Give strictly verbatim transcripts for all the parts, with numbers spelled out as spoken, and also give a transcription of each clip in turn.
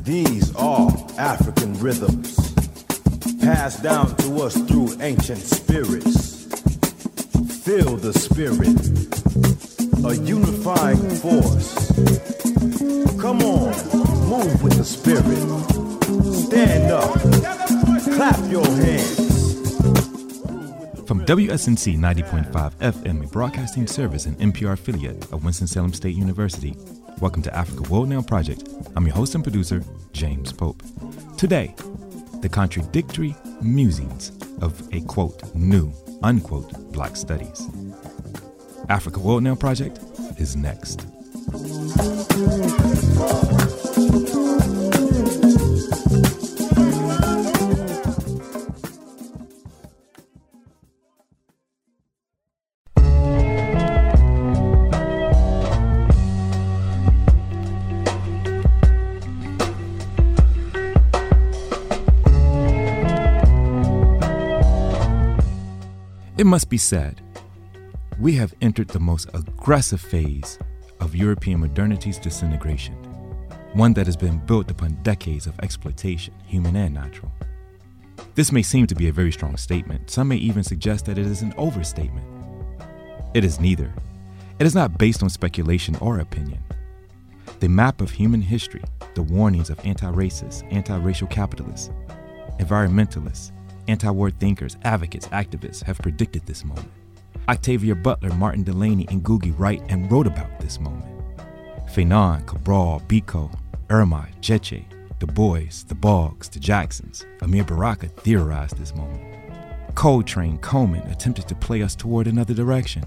These are African rhythms, passed down to us through ancient spirits. Feel the spirit, a unifying force. Come on, move with the spirit. Stand up, clap your hands. From W S N C ninety point five F M, a broadcasting service and N P R affiliate of Winston-Salem State University, welcome to Africa World Now Project. I'm your host and producer, James Pope. Today, the contradictory musings of a, quote, new, unquote, Black studies. Africa World Now Project is next. It must be said, we have entered the most aggressive phase of European modernity's disintegration, one that has been built upon decades of exploitation, human and natural. This may seem to be a very strong statement. Some may even suggest that it is an overstatement. It is neither. It is not based on speculation or opinion. The map of human history, the warnings of anti-racist, anti-racial capitalists, environmentalists, anti-war thinkers, advocates, activists have predicted this moment. Octavia Butler, Martin Delany, and Ngugi write and wrote about this moment. Fanon, Cabral, Biko, Irma, Jeche, Du Bois, the Boggs, the Jacksons, Amir Baraka theorized this moment. Coltrane, Coleman attempted to play us toward another direction.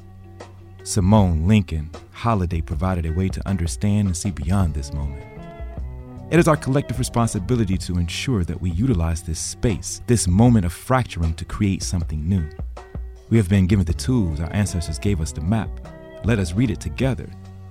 Simone, Lincoln, Holiday provided a way to understand and see beyond this moment. It is our collective responsibility to ensure that we utilize this space, this moment of fracturing to create something new. We have been given the tools, our ancestors gave us the map. Let us read it together.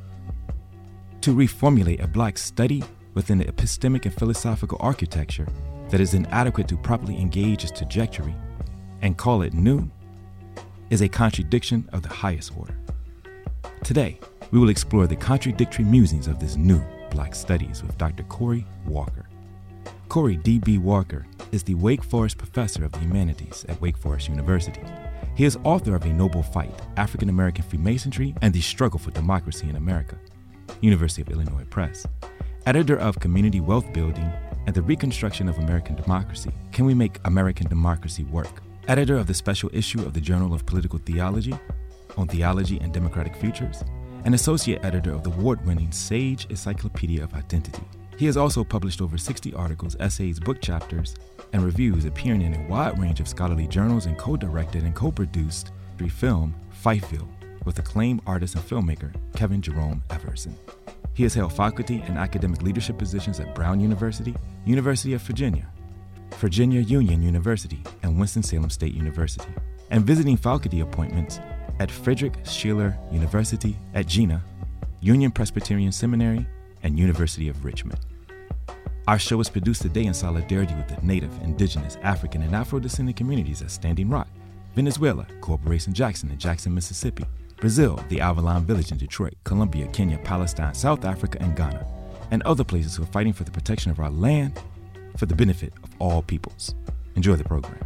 To reformulate a Black study within the epistemic and philosophical architecture that is inadequate to properly engage its trajectory and call it new is a contradiction of the highest order. Today, we will explore the contradictory musings of this new Black studies with Doctor Cory Walker. Cory D B. Walker is the Wake Forest Professor of the Humanities at Wake Forest University. He is author of A Noble Fight, African American Freemasonry and the Struggle for Democracy in America, University of Illinois Press. Editor of Community Wealth Building and the Reconstruction of American Democracy, Can We Make American Democracy Work? Editor of the special issue of the Journal of Political Theology on Theology and Democratic Futures, and associate editor of the award-winning Sage Encyclopedia of Identity. He has also published over sixty articles, essays, book chapters, and reviews, appearing in a wide range of scholarly journals, and co-directed and co-produced the film Fifeville with acclaimed artist and filmmaker Kevin Jerome Everson. He has held faculty and academic leadership positions at Brown University, University of Virginia, Virginia Union University, and Winston-Salem State University, and visiting faculty appointments at Frederick Schiller University at Jena, Union Presbyterian Seminary, and University of Richmond. Our show is produced today in solidarity with the Native, Indigenous, African, and Afro-descendant communities at Standing Rock, Venezuela, Corporation Jackson in Jackson, Mississippi, Brazil, the Avalon Village in Detroit, Colombia, Kenya, Palestine, South Africa, and Ghana, and other places who are fighting for the protection of our land for the benefit of all peoples. Enjoy the program.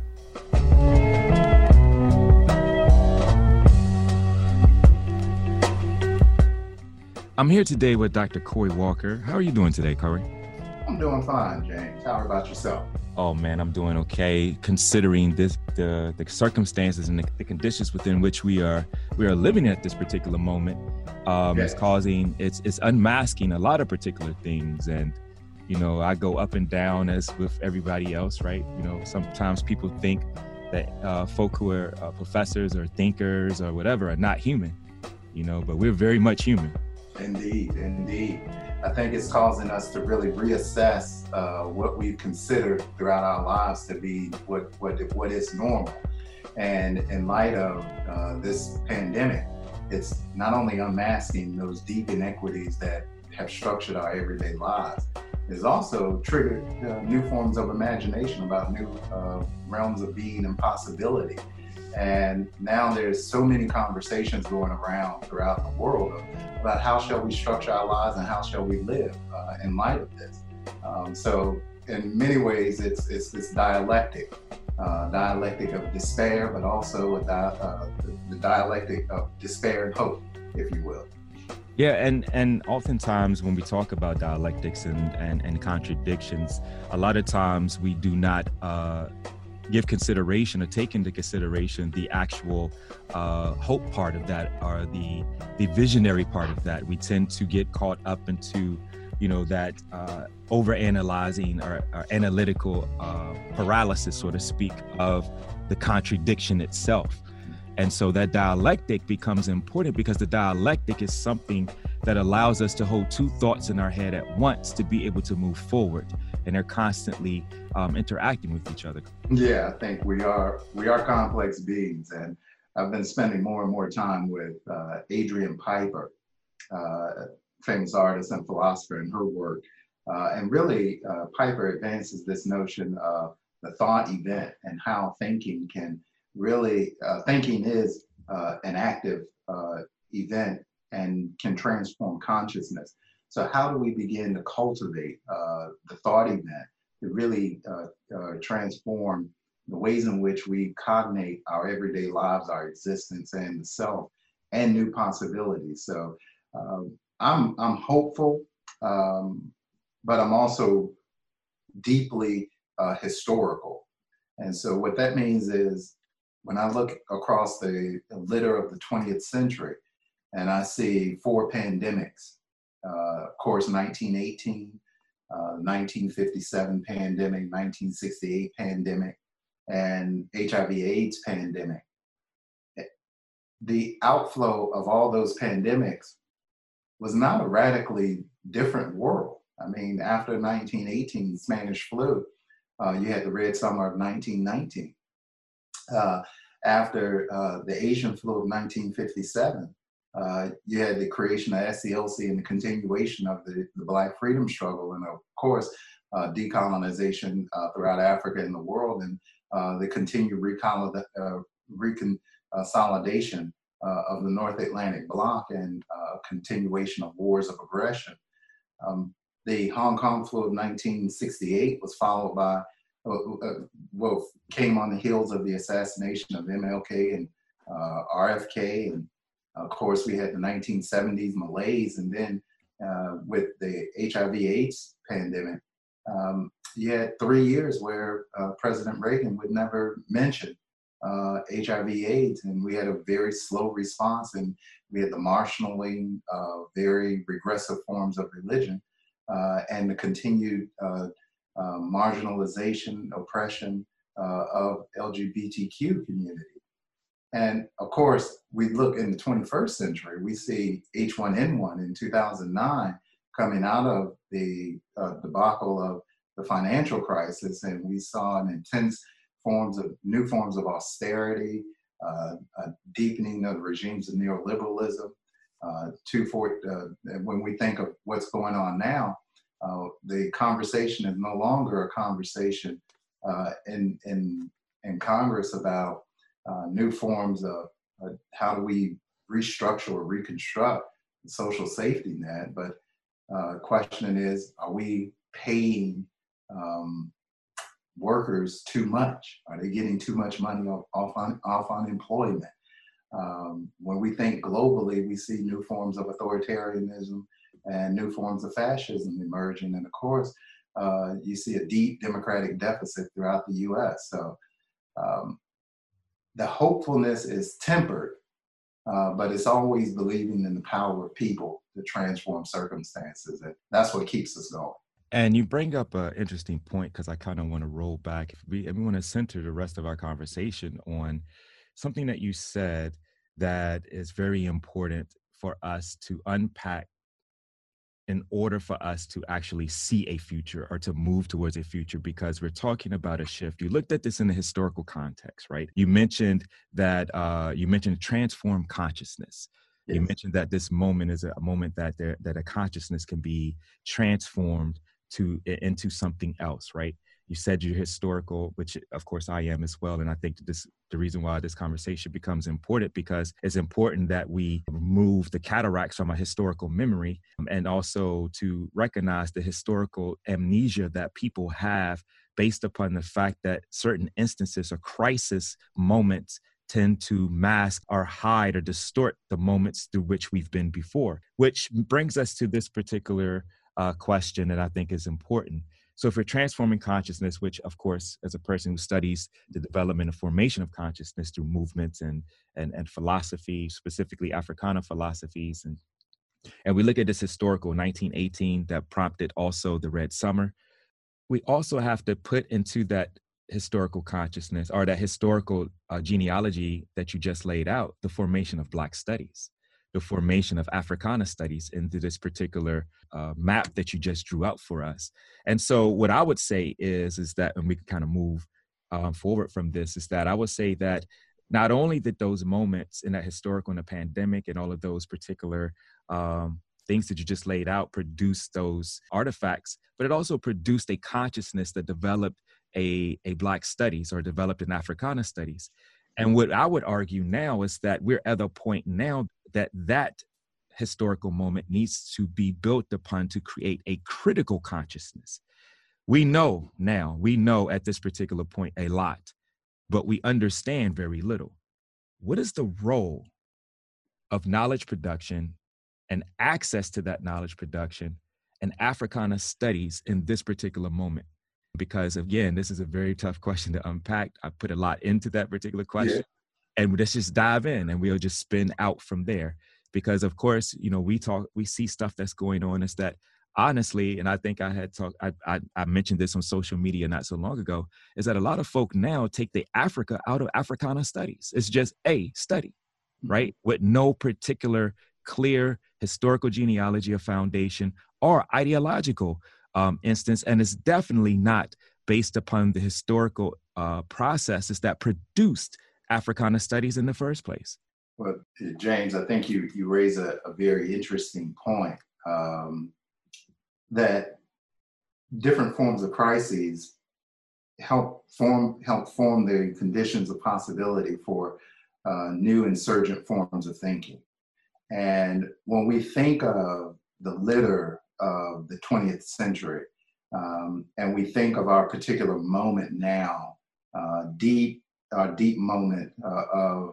I'm here today with Doctor Cory Walker. How are you doing today, Cory? I'm doing fine, James. How about yourself? Oh man, I'm doing okay, considering this the the circumstances and the, the conditions within which we are we are living at this particular moment. Um, okay. It's causing it's it's unmasking a lot of particular things, and you know I go up and down as with everybody else, right? You know, sometimes people think that uh, folk who are uh, professors or thinkers or whatever are not human, you know, but we're very much human. Indeed, indeed. I think it's causing us to really reassess uh, what we've considered throughout our lives to be what what what is normal. And in light of uh, this pandemic, it's not only unmasking those deep inequities that have structured our everyday lives, it's also triggered uh, new forms of imagination about new uh, realms of being and possibility. And now there's so many conversations going around throughout the world about how shall we structure our lives and how shall we live uh, in light of this. Um, so in many ways, it's it's this dialectic, uh, dialectic of despair, but also a di- uh, the, the dialectic of despair and hope, if you will. Yeah, and and oftentimes when we talk about dialectics and and, and contradictions, a lot of times we do not uh, give consideration or take into consideration the actual uh, hope part of that, or the the visionary part of that. We tend to get caught up into, you know, that uh, over-analyzing or, or analytical uh, paralysis, so to speak, of the contradiction itself. And so that dialectic becomes important, because the dialectic is something that allows us to hold two thoughts in our head at once to be able to move forward. And they're constantly um, interacting with each other. Yeah, I think we are we are complex beings, and I've been spending more and more time with uh, Adrian Piper, uh, famous artist and philosopher, and her work. Uh, and really, uh, Piper advances this notion of the thought event and how thinking can really, uh, thinking is uh, an active uh, event and can transform consciousness. So how do we begin to cultivate uh, the thought event to really uh, uh, transform the ways in which we cognate our everyday lives, our existence, and the self, and new possibilities? So um, I'm, I'm hopeful, um, but I'm also deeply uh, historical. And so what that means is, when I look across the litter of the twentieth century and I see four pandemics, uh, of course, nineteen eighteen, uh, nineteen fifty-seven pandemic, nineteen sixty-eight pandemic, and H I V AIDS pandemic. The outflow of all those pandemics was not a radically different world. I mean, after nineteen eighteen, Spanish flu, uh, you had the Red Summer of nineteen nineteen. Uh, after uh, the Asian flu of nineteen fifty-seven, uh, you had the creation of S C L C and the continuation of the, the Black freedom struggle, and of course, uh, decolonization uh, throughout Africa and the world, and uh, the continued recolon- uh, reconsolidation uh, of the North Atlantic Bloc, and uh, continuation of wars of aggression. Um, the Hong Kong flu of nineteen sixty-eight was followed by Uh, well, came on the heels of the assassination of M L K and uh, R F K, and of course we had the nineteen seventies malaise, and then uh, with the H I V AIDS pandemic, um, you had three years where uh, President Reagan would never mention uh, H I V AIDS, and we had a very slow response, and we had the marshalling of very regressive forms of religion, uh, and the continued uh, Uh, marginalization, oppression uh, of L G B T Q community. And of course, we look in the twenty-first century, we see H one N one in two thousand nine coming out of the uh, debacle of the financial crisis, and we saw an intense forms of new forms of austerity, uh, a deepening of the regimes of neoliberalism. Uh, two for, uh, when we think of what's going on now, Uh, the conversation is no longer a conversation uh, in, in, in Congress about uh, new forms of uh, how do we restructure or reconstruct the social safety net, but uh, the question is, are we paying um, workers too much? Are they getting too much money off, off, on, off unemployment? Um, when we think globally, we see new forms of authoritarianism and new forms of fascism emerging. And of course, uh, you see a deep democratic deficit throughout the U S. So um, the hopefulness is tempered, uh, but it's always believing in the power of people to transform circumstances. And that's what keeps us going. And you bring up an interesting point, because I kind of want to roll back. We, we want to center the rest of our conversation on something that you said that is very important for us to unpack in order for us to actually see a future or to move towards a future, because we're talking about a shift. You looked at this in the historical context, right? You mentioned that, uh, you mentioned transform consciousness. Yes. You mentioned that this moment is a moment that there, that a consciousness can be transformed to into something else, right? You said you're historical, which of course I am as well. And I think this the reason why this conversation becomes important, because it's important that we remove the cataracts from a historical memory, um, and also to recognize the historical amnesia that people have based upon the fact that certain instances or crisis moments tend to mask or hide or distort the moments through which we've been before, which brings us to this particular uh, question that I think is important. So if we're transforming consciousness, which of course, as a person who studies the development and formation of consciousness through movements and, and, and philosophy, specifically Africana philosophies, and, and we look at this historical nineteen eighteen that prompted also the Red Summer, we also have to put into that historical consciousness or that historical uh, genealogy that you just laid out, the formation of Black studies, the formation of Africana studies into this particular uh, map that you just drew out for us. And so what I would say is, is that, and we can kind of move um, forward from this, is that I would say that not only did those moments in that historical and the pandemic and all of those particular um, things that you just laid out produce those artifacts, but it also produced a consciousness that developed a, a Black studies or developed an Africana studies. And what I would argue now is that we're at a point now that that historical moment needs to be built upon to create a critical consciousness. We know now, we know at this particular point a lot, but we understand very little. What is the role of knowledge production and access to that knowledge production and Africana studies in this particular moment? Because again, this is a very tough question to unpack. I put a lot into that particular question. Yeah. And let's just dive in and we'll just spin out from there. Because of course, you know, we talk, we see stuff that's going on is that honestly, and I think I had talked, I, I, I mentioned this on social media not so long ago, is that a lot of folk now take the Africa out of Africana studies. It's just a study, right? With no particular clear historical genealogy or foundation or ideological um, instance. And it's definitely not based upon the historical uh, processes that produced Africana studies in the first place. Well, James, I think you, you raise a, a very interesting point, um, that different forms of crises help form, help form the conditions of possibility for uh, new insurgent forms of thinking. And when we think of the litter of the twentieth century, um, and we think of our particular moment now, uh, deep, our deep moment uh, of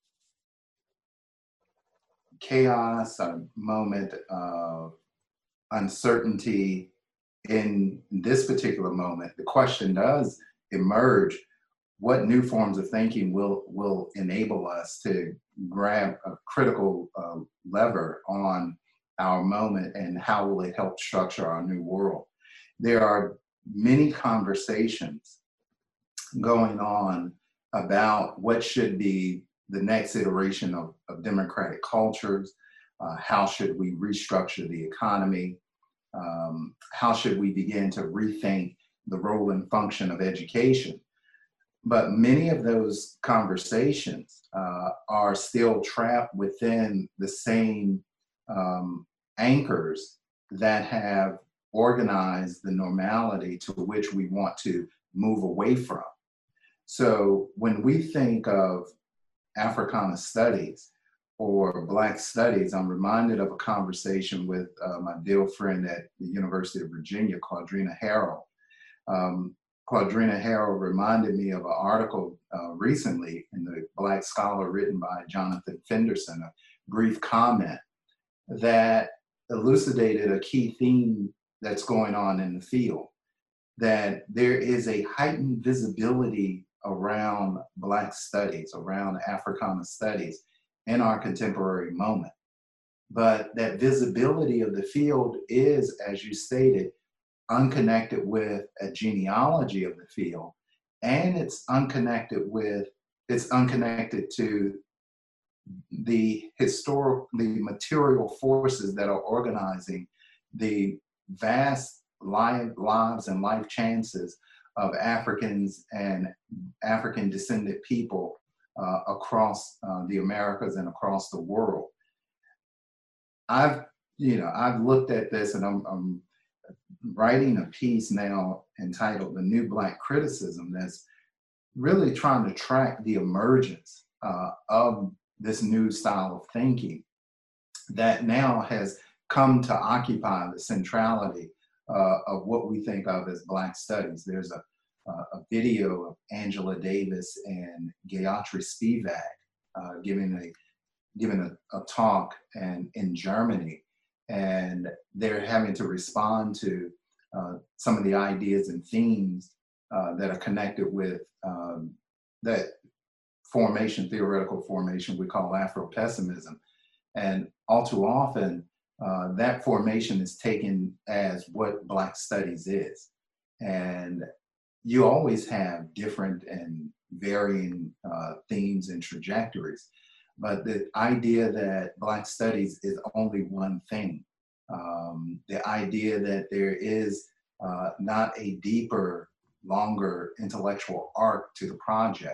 chaos, a moment of uncertainty in this particular moment, the question does emerge: what new forms of thinking will will enable us to grab a critical uh, lever on our moment, and how will it help structure our new world? There are many conversations going on about what should be the next iteration of, of democratic cultures. Uh, how should we restructure the economy? Um, how should we begin to rethink the role and function of education? But many of those conversations uh, are still trapped within the same um, anchors that have organized the normality to which we want to move away from. So when we think of Africana studies or Black studies, I'm reminded of a conversation with uh, my dear friend at the University of Virginia, Claudrena Harrell. Um, Claudrena Harrell reminded me of an article uh, recently in the Black Scholar written by Jonathan Fenderson, a brief comment that elucidated a key theme that's going on in the field, that there is a heightened visibility around Black studies, around Africana studies in our contemporary moment. But that visibility of the field is, as you stated, unconnected with a genealogy of the field, and it's unconnected with, it's unconnected to the historic, the material forces that are organizing the vast life, lives and life chances of Africans and African descended people uh, across uh, the Americas and across the world. I've, you know, I've looked at this, and I'm, I'm writing a piece now entitled The New Black Criticism that's really trying to track the emergence uh, of this new style of thinking that now has come to occupy the centrality uh, of what we think of as Black studies. There's a, a video of Angela Davis and Gayatri Spivak uh, giving a giving a, a talk and in Germany, and they're having to respond to uh, some of the ideas and themes uh, that are connected with um, that formation, theoretical formation we call Afro-pessimism. And all too often, uh, that formation is taken as what Black studies is. And you always have different and varying uh, themes and trajectories. But the idea that Black studies is only one thing, um, the idea that there is uh, not a deeper, longer intellectual arc to the project,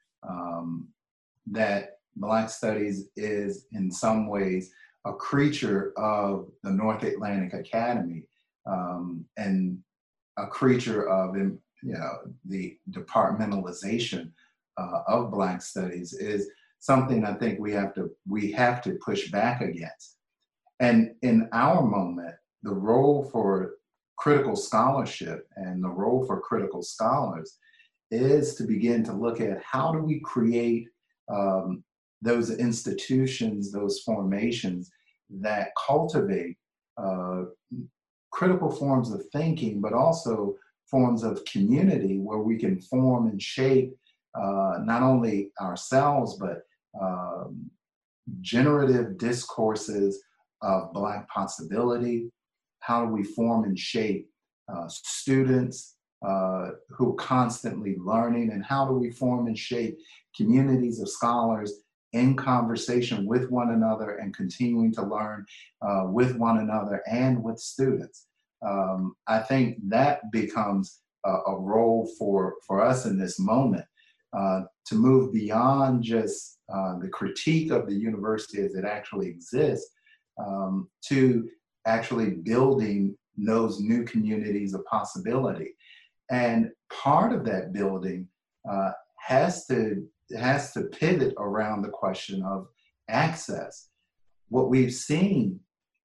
um, that Black studies is in some ways a creature of the North Atlantic Academy um, and a creature of you know, the departmentalization uh, of Black studies is something I think we have to we have to push back against. And in our moment, the role for critical scholarship and the role for critical scholars is to begin to look at how do we create um, those institutions, those formations that cultivate uh, critical forms of thinking, but also forms of community where we can form and shape uh, not only ourselves, but um, generative discourses of Black possibility. How do we form and shape uh, students uh, who are constantly learning, and how do we form and shape communities of scholars in conversation with one another and continuing to learn uh, with one another and with students. Um, I think that becomes a, a role for, for us in this moment uh, to move beyond just uh, the critique of the university as it actually exists um, to actually building those new communities of possibility. And part of that building uh, has to has to pivot around the question of access. What we've seen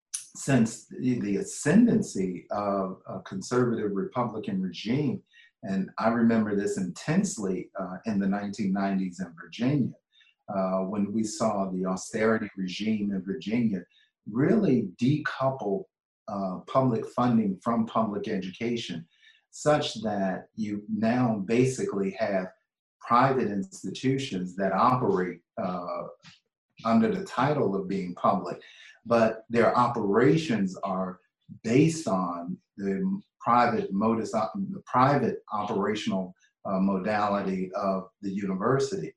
since the, the ascendancy of a conservative Republican regime, and I remember this intensely uh, in the nineteen nineties in Virginia, uh, when we saw the austerity regime in Virginia really decouple uh, public funding from public education, such that you now basically have private institutions that operate uh, under the title of being public, but their operations are based on the private modus, the private operational uh, modality of the university.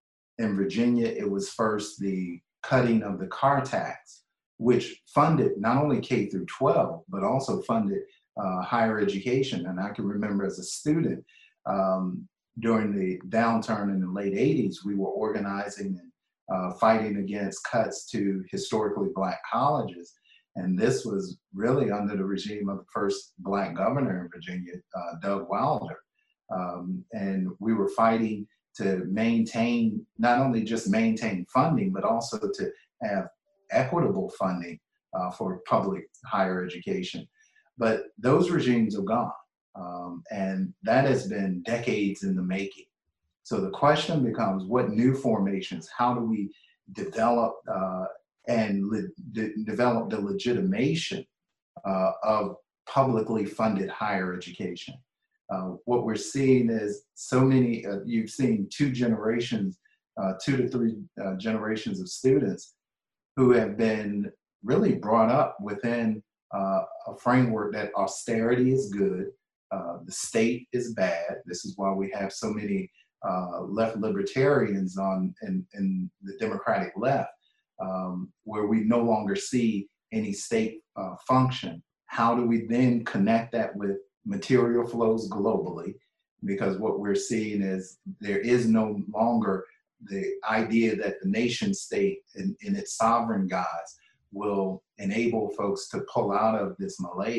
In Virginia, it was first the cutting of the car tax, which funded not only K through twelve, but also funded uh, higher education. And I can remember as a student, um, during the downturn in the late eighties, we were organizing and uh, fighting against cuts to historically Black colleges. And this was really under the regime of the first Black governor in Virginia, uh, Doug Wilder. Um, and we were fighting to maintain, not only just maintain funding, but also to have equitable funding uh, for public higher education. But those regimes are gone. Um, and that has been decades in the making. So the question becomes, what new formations, how do we develop uh, and le- de- develop the legitimation uh, of publicly funded higher education? Uh, what we're seeing is so many, uh, you've seen two generations, uh, two to three uh, generations of students who have been really brought up within uh, a framework that austerity is good, uh, the state is bad. This is why we have so many uh, left libertarians on in, in the Democratic left, um, where we no longer see any state uh, function. How do we then connect that with material flows globally? Because what we're seeing is there is no longer the idea that the nation state in, in its sovereign guise will enable folks to pull out of this malaise.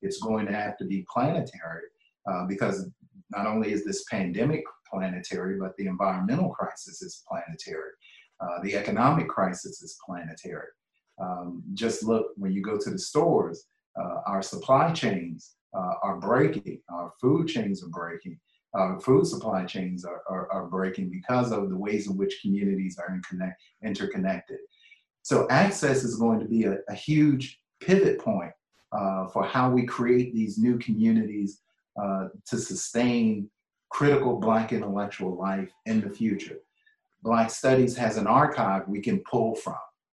it's going to have to be planetary, uh, because not only is this pandemic planetary, but the environmental crisis is planetary. Uh, the economic crisis is planetary. Um, just look, when you go to the stores, uh, our supply chains uh, are breaking, our food chains are breaking, our food supply chains are, are, are breaking because of the ways in which communities are interconnect, interconnected. So access is going to be a, a huge pivot point uh, for how we create these new communities uh, to sustain critical Black intellectual life in the future. Black Studies has an archive we can pull from.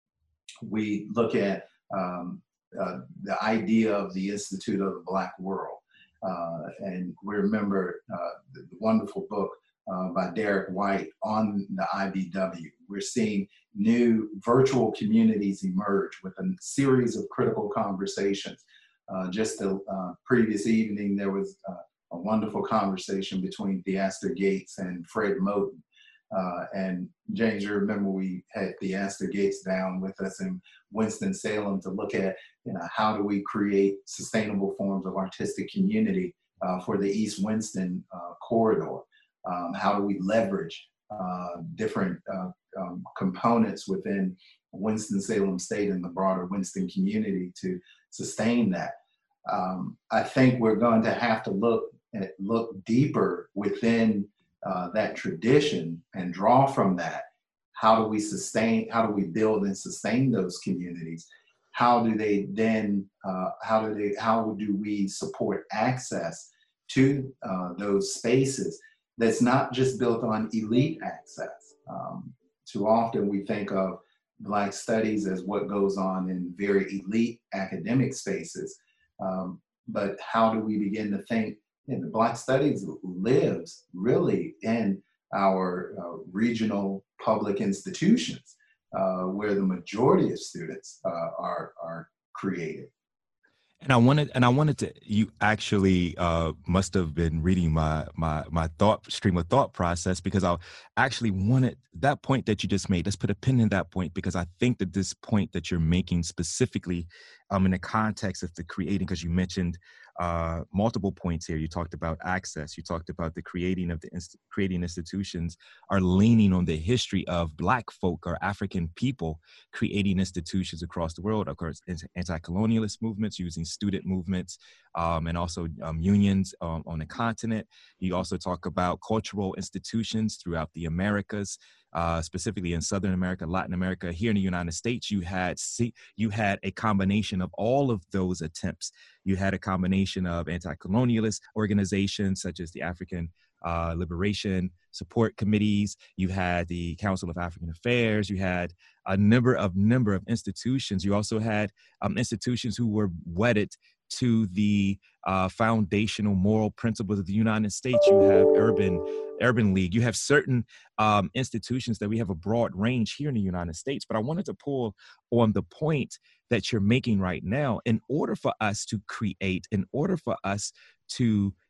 We look at um, uh, the idea of the Institute of the Black World. Uh, and we remember uh, the, the wonderful book uh, by Derek White on the I B W. We're seeing new virtual communities emerge with a series of critical conversations. Uh, just the uh, previous evening, there was uh, a wonderful conversation between Theaster Gates and Fred Moten. Uh, and James, you remember we had Theaster Gates down with us in Winston-Salem to look at, you know, how do we create sustainable forms of artistic community uh, for the East Winston uh, corridor? Um, how do we leverage uh, different uh, um, components within Winston-Salem State and the broader Winston community to sustain that? Um, I think we're going to have to look at, look deeper within Uh, that tradition and draw from that. How do we sustain, how do we build and sustain those communities? How do they then, uh, how do they, how do we support access to uh, those spaces that's not just built on elite access? Um, too often we think of Black Studies as what goes on in very elite academic spaces, um, but how do we begin to think and the Black Studies lives really in our uh, regional public institutions uh, where the majority of students uh, are, are created. And I wanted, and I wanted to, you actually uh, must have been reading my, my, my thought stream of thought process, because I actually wanted that point that you just made. Let's put a pin in that point, because I think that this point that you're making specifically um, in the context of the creating, because you mentioned uh, multiple points here. You talked about access. You talked about the creating of the inst- creating institutions are leaning on the history of Black folk or African people creating institutions across the world. Of course, anti-colonialist movements using student movements um, and also um, unions um, on the continent. You also talk about cultural institutions throughout the Americas, uh, specifically in Southern America, Latin America. Here in the United States, you had see, you had a combination of all of those attempts. You had a combination of anti-colonialist organizations such as the African uh, Liberation Support Committees. You had the Council of African Affairs. You had a number of number of institutions. You also had um, institutions who were wedded to the uh, foundational moral principles of the United States. You have Urban Urban League. You have certain um, institutions that we have a broad range here in the United States. But I wanted to pull on the point that you're making right now. In order for us to create, in order for us to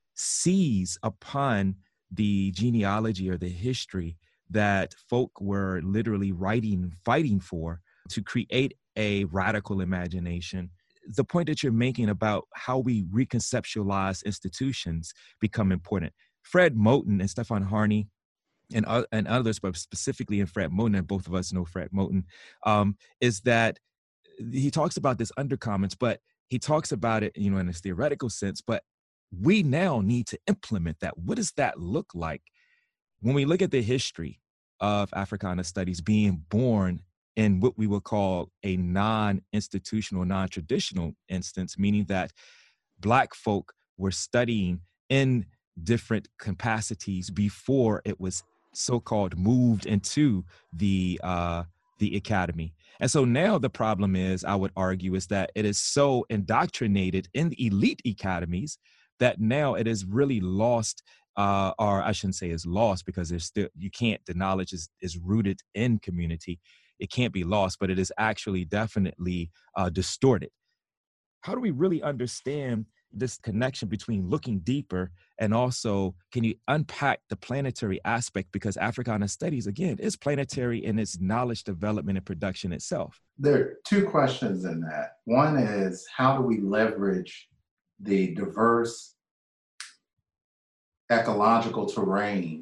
seize upon the genealogy or the history that folk were literally writing, fighting for, to create a radical imagination, the point that you're making about how we reconceptualize institutions become important. Fred Moten and Stefan Harney and, uh, and others, but specifically in Fred Moten, and both of us know Fred Moten, um, is that he talks about this undercommons, but he talks about it, you know, in a theoretical sense, but we now need to implement that. What does that look like? When we look at the history of Africana studies being born in what we would call a non-institutional, non-traditional instance, meaning that Black folk were studying in different capacities before it was so-called moved into the uh, the academy. And so now the problem is, I would argue, is that it is so indoctrinated in the elite academies that now it is really lost, uh, or I shouldn't say is lost, because there's still, you can't, the knowledge is, is rooted in community. It can't be lost, but it is actually definitely uh, distorted. How do we really understand this connection between looking deeper and also, can you unpack the planetary aspect? Because Africana studies, again, is planetary in its knowledge development and production itself. There are two questions in that. One is, how do we leverage the diverse ecological terrain,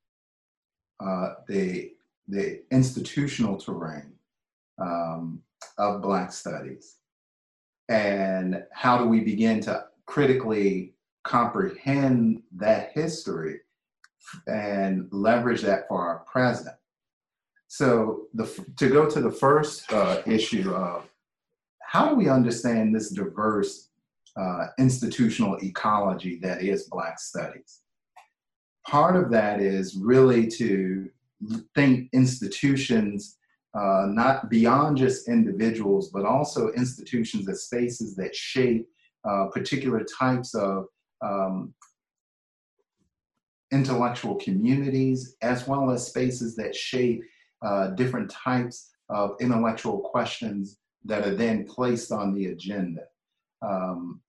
uh, the, the institutional terrain um, of Black studies. And how do we begin to critically comprehend that history and leverage that for our present? So the, to go to the first uh, issue of how do we understand this diverse uh, institutional ecology that is Black studies? Part of that is really to think institutions uh, not beyond just individuals, but also institutions as spaces that shape uh, particular types of um, intellectual communities, as well as spaces that shape uh, different types of intellectual questions that are then placed on the agenda. Um,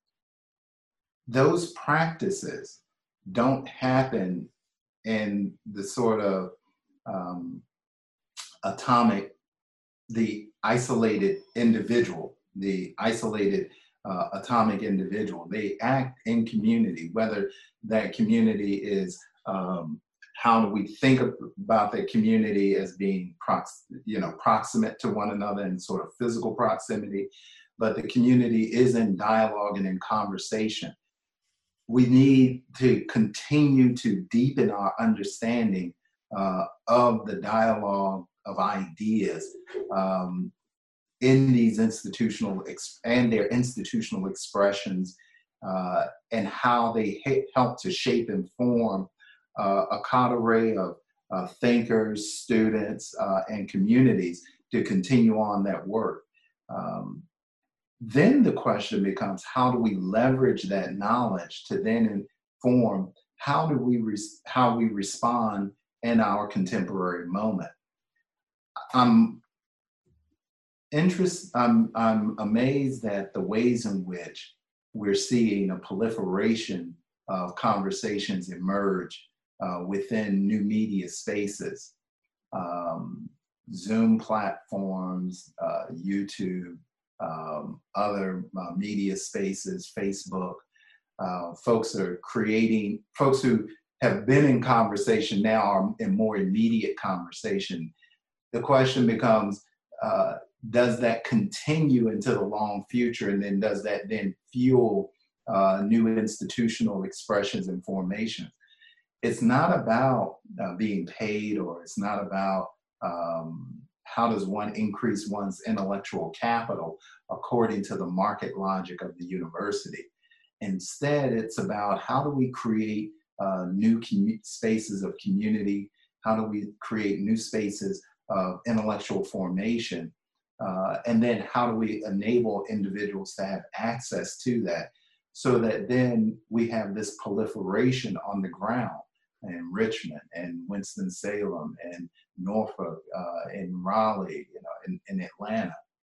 those practices don't happen in the sort of um, atomic, the isolated individual, the isolated uh, atomic individual. They act in community, whether that community is, um, how do we think about that community as being prox you know, proximate to one another in sort of physical proximity, but the community is in dialogue and in conversation. We need to continue to deepen our understanding uh, of the dialogue of ideas um, in these institutional ex and their institutional expressions uh, and how they help to shape and form uh, a cadre of uh, thinkers, students, uh, and communities to continue on that work. Um, Then the question becomes, how do we leverage that knowledge to then inform how do we res how we respond in our contemporary moment? I'm interest. I'm I'm amazed at the ways in which we're seeing a proliferation of conversations emerge uh, within new media spaces, um, Zoom platforms, uh, YouTube. Um, other uh, media spaces, Facebook. Uh, folks are creating, folks who have been in conversation now are in more immediate conversation. The question becomes, uh, does that continue into the long future? And then does that then fuel uh, new institutional expressions and formations? It's not about uh, being paid, or it's not about um, how does one increase one's intellectual capital according to the market logic of the university. Instead, it's about how do we create uh, new spaces of community, how do we create new spaces of intellectual formation, uh, and then how do we enable individuals to have access to that so that then we have this proliferation on the ground in Richmond and Winston-Salem and Norfolk, uh, in Raleigh, you know, in, in Atlanta.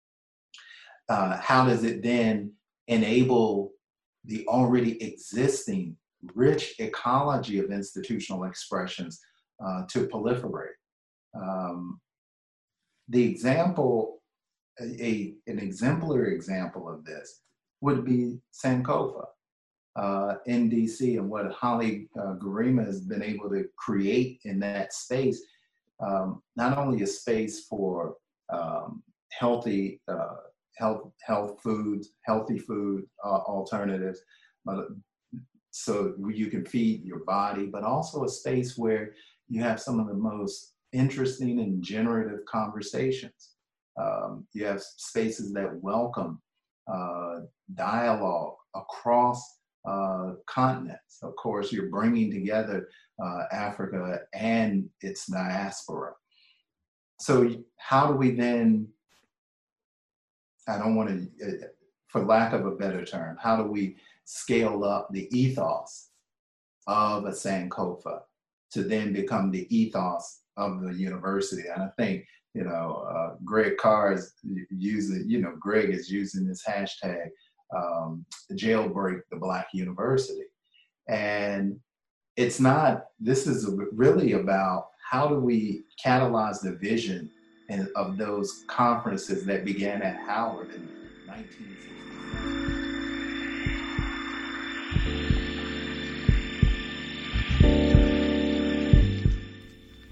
Uh, how does it then enable the already existing rich ecology of institutional expressions uh, to proliferate? Um, the example, a, an exemplary example of this would be Sankofa. Uh, in D C, and what Holly uh, Garima has been able to create in that space, um, not only a space for um, healthy, uh, health, health foods, healthy food uh, alternatives, but so you can feed your body, but also a space where you have some of the most interesting and generative conversations. Um, you have spaces that welcome uh, dialogue across Uh, continents. Of course, you're bringing together uh, Africa and its diaspora. So how do we then, I don't want to, uh, for lack of a better term, how do we scale up the ethos of a Sankofa to then become the ethos of the university? And I think, you know, uh, Greg Carr is using, you know, Greg is using this hashtag, Um, jailbreak the Black University. And it's not, this is really about how do we catalyze the vision and of those conferences that began at Howard in nineteen sixty-seven.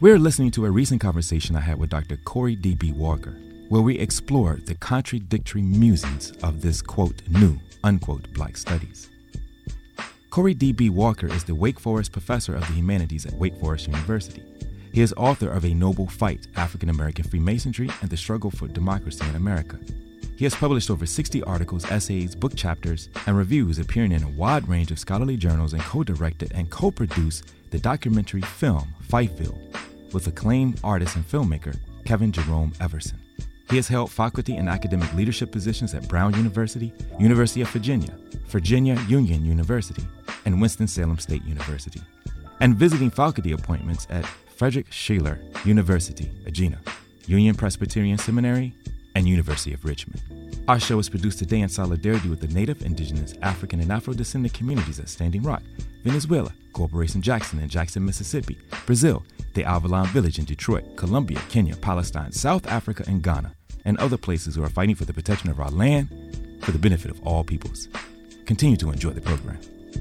We're listening to a recent conversation I had with Doctor Corey D B. Walker, where we explored the contradictory musings of this, quote, new, unquote, Black Studies. Corey D B. Walker is the Wake Forest Professor of the Humanities at Wake Forest University. He is author of A Noble Fight, African American Freemasonry and the Struggle for Democracy in America. He has published over sixty articles, essays, book chapters, and reviews appearing in a wide range of scholarly journals and co-directed and co-produced the documentary film Fifeville with acclaimed artist and filmmaker Kevin Jerome Everson. He has held faculty and academic leadership positions at Brown University, University of Virginia, Virginia Union University, and Winston-Salem State University, and visiting faculty appointments at Frederick Schiller University, Agena, Union Presbyterian Seminary, and University of Richmond. Our show is produced today in solidarity with the Native, Indigenous, African, and Afro-descendant communities at Standing Rock, Venezuela, Corporation Jackson in Jackson, Mississippi, Brazil, the Avalon Village in Detroit, Colombia, Kenya, Palestine, South Africa, and Ghana, and other places who are fighting for the protection of our land for the benefit of all peoples. Continue to enjoy the program.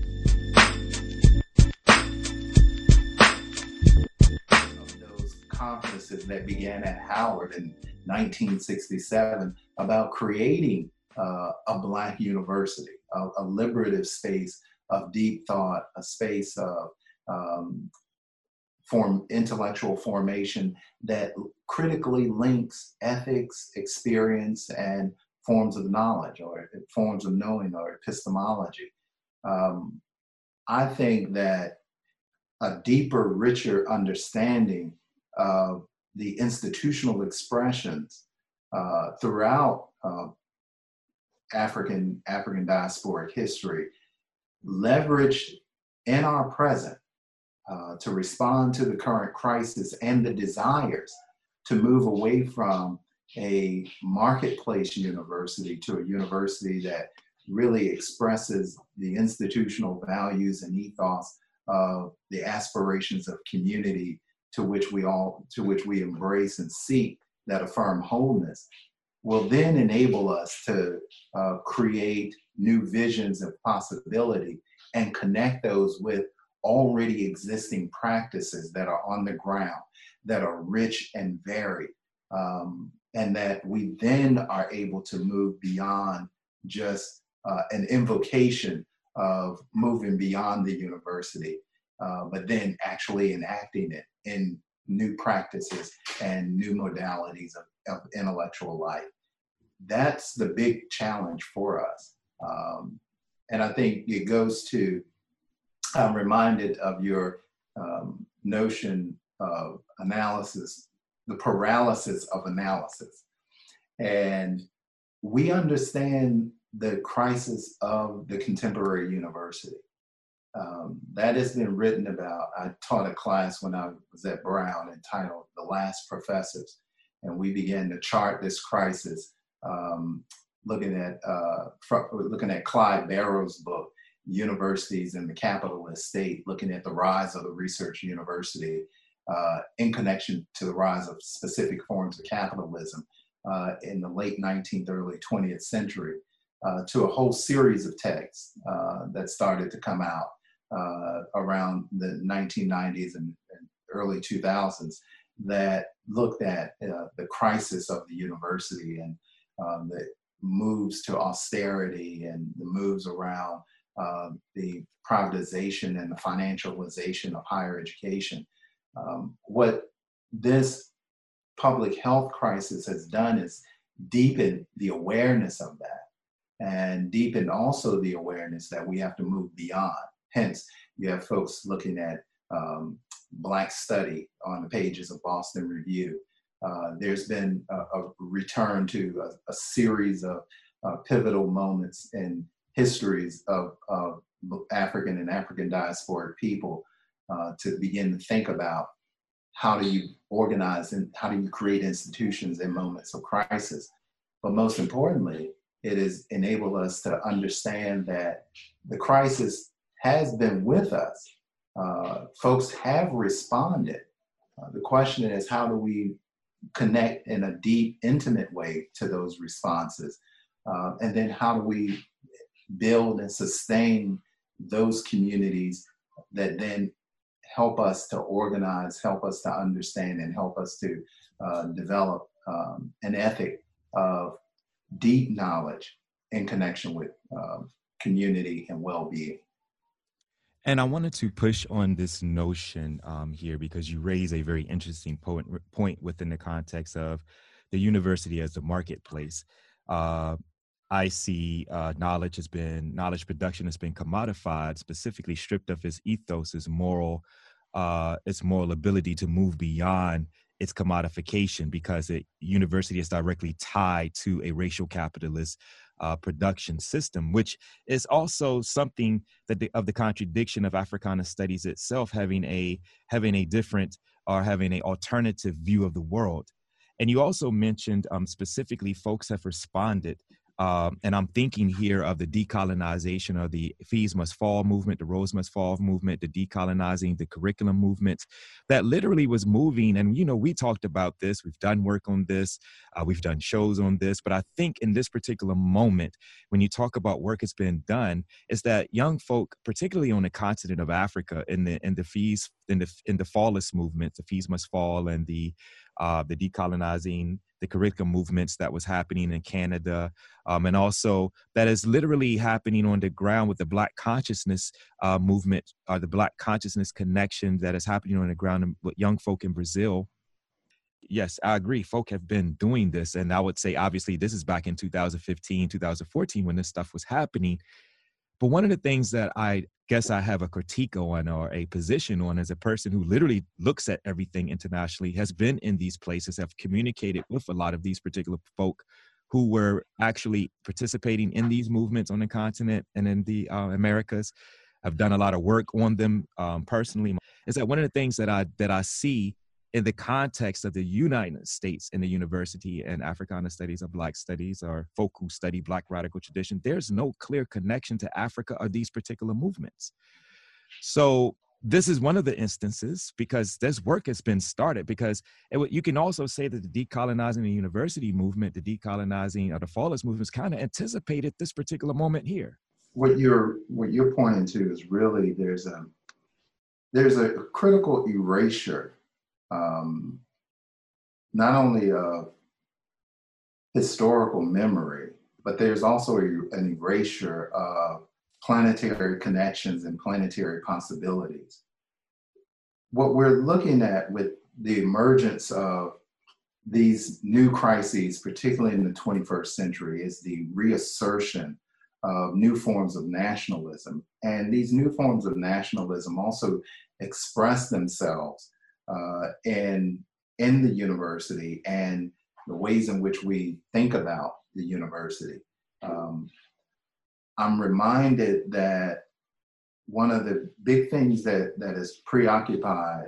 Those conferences that began at Howard in nineteen sixty-seven about creating uh, a Black university, a, a liberative space of deep thought, a space of um, form intellectual formation that critically links ethics, experience, and forms of knowledge or forms of knowing or epistemology. Um, I think that a deeper, richer understanding of the institutional expressions uh, throughout uh, African, African diasporic history leveraged in our present uh, to respond to the current crisis and the desires to move away from a marketplace university to a university that really expresses the institutional values and ethos of the aspirations of community to which we all, to which we embrace and seek that affirm wholeness, will then enable us to uh, create new visions of possibility and connect those with already existing practices that are on the ground, that are rich and varied, um, and that we then are able to move beyond just uh, an invocation of moving beyond the university, uh, but then actually enacting it in new practices and new modalities of, of intellectual life. That's the big challenge for us. Um, and I think it goes to, I'm reminded of your um, notion of analysis, the paralysis of analysis. And we understand the crisis of the contemporary university. Um, that has been written about. I taught a class when I was at Brown entitled The Last Professors, and we began to chart this crisis, um, looking at uh, looking at Clyde Barrow's book, Universities in the Capitalist State, looking at the rise of the research university uh, in connection to the rise of specific forms of capitalism uh, in the late nineteenth, early twentieth century, uh, to a whole series of texts uh, that started to come out uh, around the nineteen nineties and, and early two thousands that looked at uh, the crisis of the university and um, the moves to austerity and the moves around uh, the privatization and the financialization of higher education. Um, what this public health crisis has done is deepen the awareness of that and deepen also the awareness that we have to move beyond. Hence, you have folks looking at um, Black study on the pages of Boston Review. Uh, there's been a, a return to a, a series of uh, pivotal moments in histories of, of African and African diasporic people uh, to begin to think about how do you organize and how do you create institutions in moments of crisis. But most importantly, it has enabled us to understand that the crisis has been with us. Uh, folks have responded. Uh, the question is, how do we connect in a deep, intimate way to those responses? Uh, and then how do we build and sustain those communities that then help us to organize, help us to understand, and help us to uh, develop um, an ethic of deep knowledge in connection with um, community and well-being. And I wanted to push on this notion um, here because you raise a very interesting point, point within the context of the university as the marketplace. Uh, I see uh, knowledge has been, knowledge production has been commodified, specifically stripped of its ethos, its moral, uh, its moral ability to move beyond its commodification, because the university is directly tied to a racial capitalist uh, production system, which is also something that the, of the contradiction of Africana studies itself, having a having a different or having an alternative view of the world. And you also mentioned um, specifically folks have responded. Um, and I'm thinking here of the decolonization of the Fees Must Fall movement, the Rose Must Fall movement, the decolonizing the curriculum movement that literally was moving. And, you know, we talked about this. We've done work on this. Uh, we've done shows on this. But I think in this particular moment, when you talk about work that's been done, is that young folk, particularly on the continent of Africa, in the in the Fees, in the in the Fallist movement, the Fees Must Fall and the uh, the decolonizing the curriculum movements that was happening in Canada, um, and also that is literally happening on the ground with the Black consciousness uh, movement, or the Black consciousness connection that is happening on the ground with young folk in Brazil. Yes, I agree. Folk have been doing this. And I would say, obviously, this is back in two thousand fifteen, two thousand fourteen when this stuff was happening. But one of the things that I guess I have a critique on, or a position on, as a person who literally looks at everything internationally, has been in these places, have communicated with a lot of these particular folk who were actually participating in these movements on the continent and in the uh, Americas. I've done a lot of work on them um, personally. Is that one of the things that I that I see in the context of the United States and the university and Africana studies or Black studies or folk who study Black radical tradition, there's no clear connection to Africa or these particular movements. So this is one of the instances, because this work has been started, because it, you can also say that the decolonizing the university movement, the decolonizing or the Fallist movements kind of anticipated this particular moment here. What you're, what you're pointing to is really there's a, there's a critical erasure Um, not only of historical memory, but there's also a, an erasure of planetary connections and planetary possibilities. What we're looking at with the emergence of these new crises, particularly in the twenty-first century, is the reassertion of new forms of nationalism. And these new forms of nationalism also express themselves Uh, in, in the university and the ways in which we think about the university. Um, I'm reminded that one of the big things that, that has preoccupied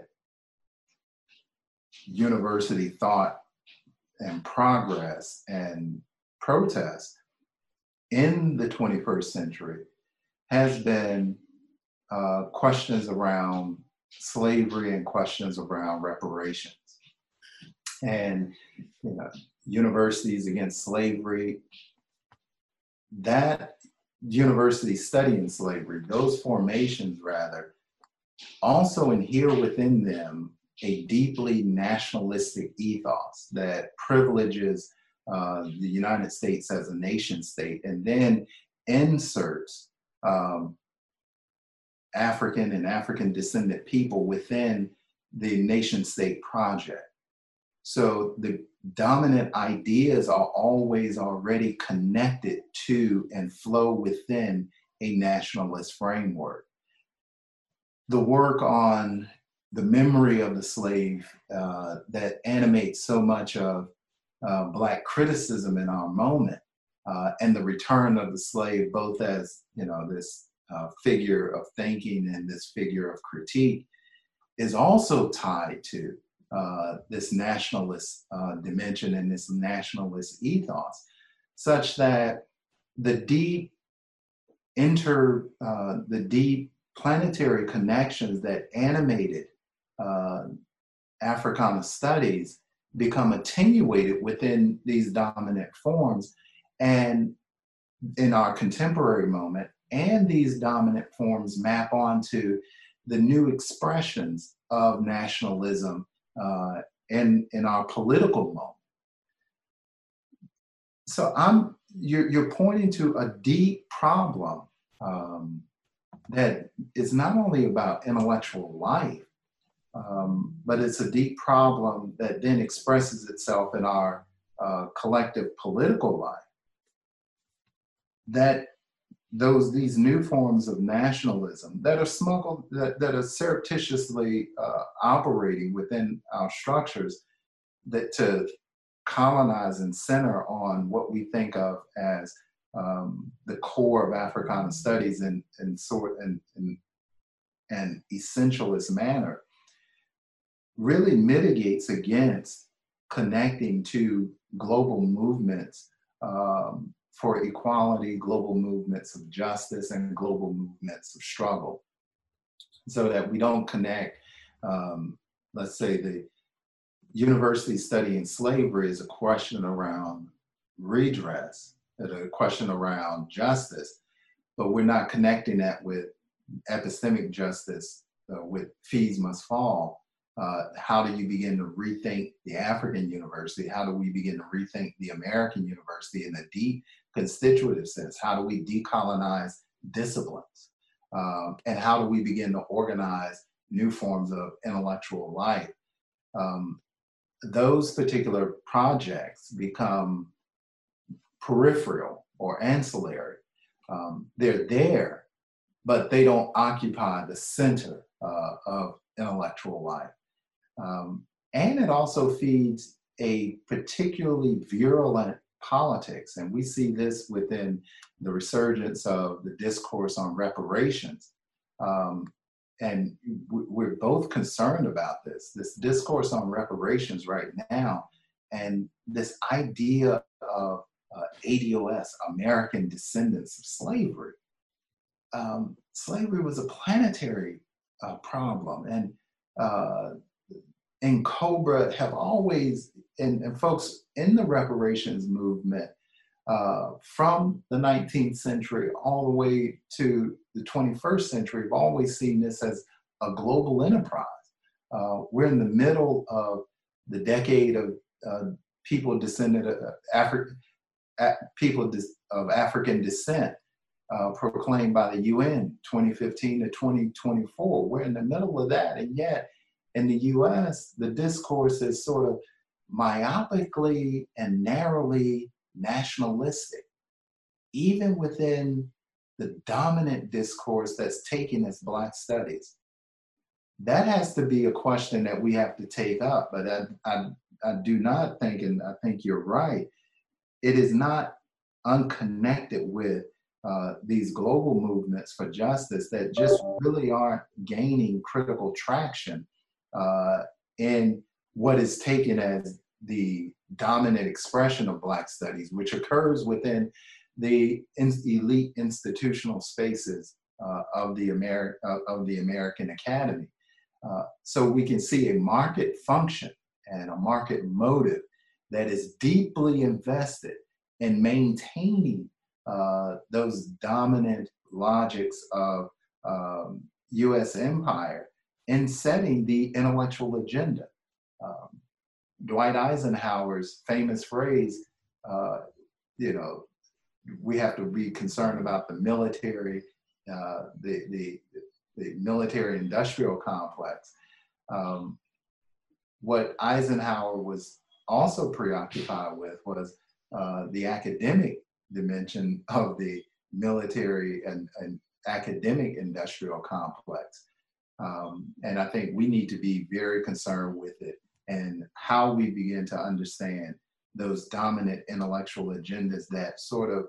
university thought and progress and protest in the twenty-first century has been uh, questions around slavery and questions around reparations. And you know, universities against slavery, that university studying slavery, those formations rather, also inhere within them a deeply nationalistic ethos that privileges uh, the United States as a nation state, and then inserts um, African and African descendant people within the nation state project. So the dominant ideas are always already connected to and flow within a nationalist framework. The work on the memory of the slave uh, that animates so much of uh, Black criticism in our moment, uh, and the return of the slave, both as, you know, this Uh, figure of thinking and this figure of critique, is also tied to uh, this nationalist uh, dimension and this nationalist ethos, such that the deep inter, uh, the deep planetary connections that animated uh, Africana studies become attenuated within these dominant forms. And in our contemporary moment, and these dominant forms map onto the new expressions of nationalism uh, in, in our political moment. So I'm, you're, you're pointing to a deep problem um, that is not only about intellectual life, um, but it's a deep problem that then expresses itself in our uh, collective political life. That those these new forms of nationalism that are smuggled, that, that are surreptitiously uh, operating within our structures, that to colonize and center on what we think of as um, the core of Africana studies in, in sort in, in an essentialist manner, really mitigates against connecting to global movements um, for equality, global movements of justice, and global movements of struggle, so that we don't connect, um, let's say, the university studying slavery is a question around redress, a question around justice, but we're not connecting that with epistemic justice, uh, with fees must fall. Uh, how do you begin to rethink the African university? How do we begin to rethink the American university in a deep constitutive sense? How do we decolonize disciplines? Um, and how do we begin to organize new forms of intellectual life? Um, those particular projects become peripheral or ancillary. Um, they're there, but they don't occupy the center uh, of intellectual life. Um, and it also feeds a particularly virulent politics. And we see this within the resurgence of the discourse on reparations. Um, and we're both concerned about this, this discourse on reparations right now, and this idea of uh, A D O S, American Descendants of Slavery. Um, slavery was a planetary uh, problem, and uh, and COBRA have always, and, and folks in the reparations movement uh, from the nineteenth century all the way to the twenty-first century have always seen this as a global enterprise. Uh, we're in the middle of the decade of uh, people descended of African, people of African descent uh, proclaimed by the U N twenty fifteen to twenty twenty-four. We're in the middle of that, and yet in the U S, the discourse is sort of myopically and narrowly nationalistic, even within the dominant discourse that's taken as Black studies. That has to be a question that we have to take up, but I, I, I do not think, and I think you're right, it is not unconnected with uh, these global movements for justice that just really aren't gaining critical traction uh, in what is taken as the dominant expression of Black studies, which occurs within the in elite institutional spaces uh, of, the Ameri- uh, of the American Academy. Uh, so we can see a market function and a market motive that is deeply invested in maintaining uh, those dominant logics of um, U S empire and setting the intellectual agenda. Um, Dwight Eisenhower's famous phrase, uh, you know, we have to be concerned about the military, uh, the, the, the military industrial complex. Um, what Eisenhower was also preoccupied with was uh, the academic dimension of the military and, and academic industrial complex. Um, and I think we need to be very concerned with it and how we begin to understand those dominant intellectual agendas that sort of,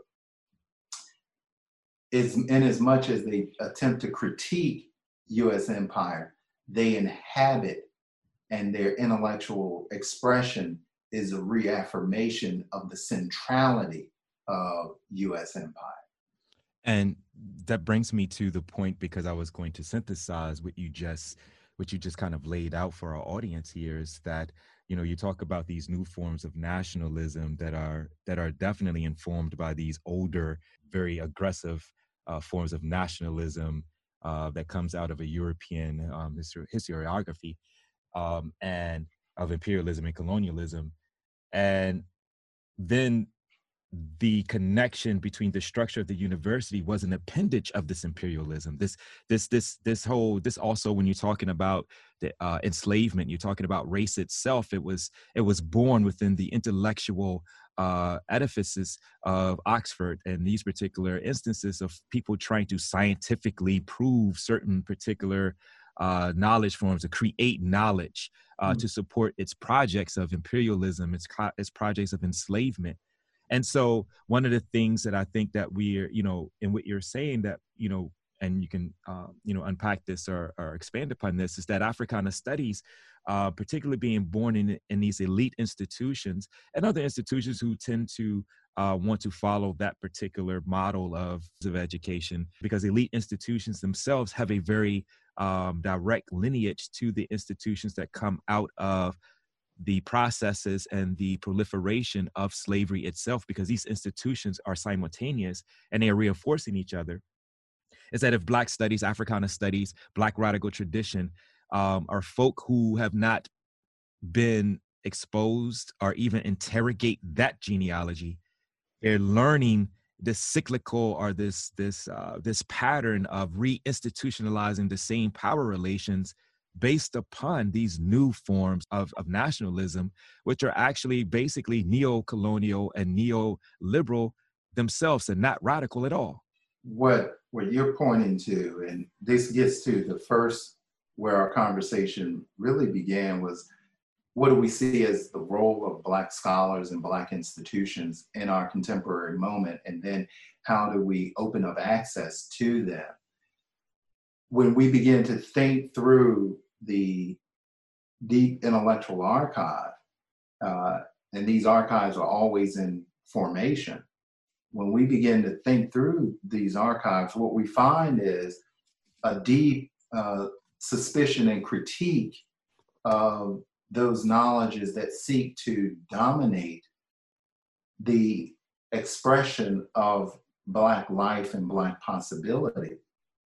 is, in as much as they attempt to critique U S empire, they inhabit, and their intellectual expression is a reaffirmation of the centrality of U S empire. And that brings me to the point, because I was going to synthesize what you just what you just kind of laid out for our audience here, is that, you know, you talk about these new forms of nationalism that are that are definitely informed by these older, very aggressive uh, forms of nationalism uh, that comes out of a European um, histori- historiography um, and of imperialism and colonialism. And then the connection between the structure of the university was an appendage of this imperialism. This, this, this, this whole, this also, when you're talking about the uh, enslavement, you're talking about race itself. It was, it was born within the intellectual uh, edifices of Oxford, and these particular instances of people trying to scientifically prove certain particular uh, knowledge forms, to create knowledge uh, mm. to support its projects of imperialism, its its projects of enslavement. And so one of the things that I think that we're, you know, in what you're saying that, you know, and you can, uh, you know, unpack this or, or expand upon this, is that Africana studies, uh, particularly being born in, in these elite institutions and other institutions who tend to uh, want to follow that particular model of, of education, because elite institutions themselves have a very um, direct lineage to the institutions that come out of the processes and the proliferation of slavery itself, because these institutions are simultaneous and they are reinforcing each other. Is that if Black studies, Africana studies, Black radical tradition um, are folk who have not been exposed or even interrogate that genealogy, they're learning this cyclical or this this uh, this pattern of reinstitutionalizing the same power relations based upon these new forms of, of nationalism, which are actually basically neo-colonial and neoliberal themselves and not radical at all. What, what you're pointing to, and this gets to the first where our conversation really began, was what do we see as the role of Black scholars and Black institutions in our contemporary moment, and then how do we open up access to them? When we begin to think through the deep intellectual archive, uh, and these archives are always in formation, when we begin to think through these archives, what we find is a deep uh, suspicion and critique of those knowledges that seek to dominate the expression of Black life and Black possibility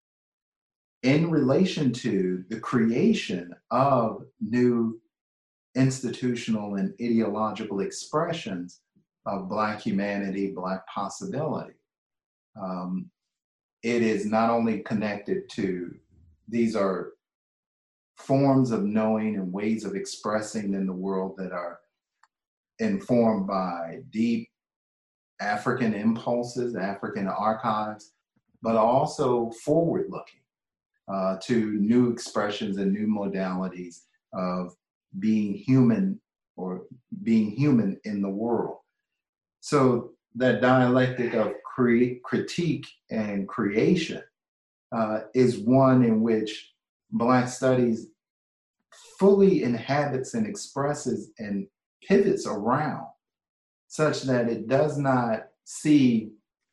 in relation to the creation of new institutional and ideological expressions of Black humanity, Black possibility. Um, it is not only connected to, these are forms of knowing and ways of expressing in the world that are informed by deep African impulses, African archives, but also forward-looking uh, to new expressions and new modalities of being human or being human in the world. So that dialectic of cre- critique and creation uh, is one in which Black studies fully inhabits and expresses and pivots around, such that it does not see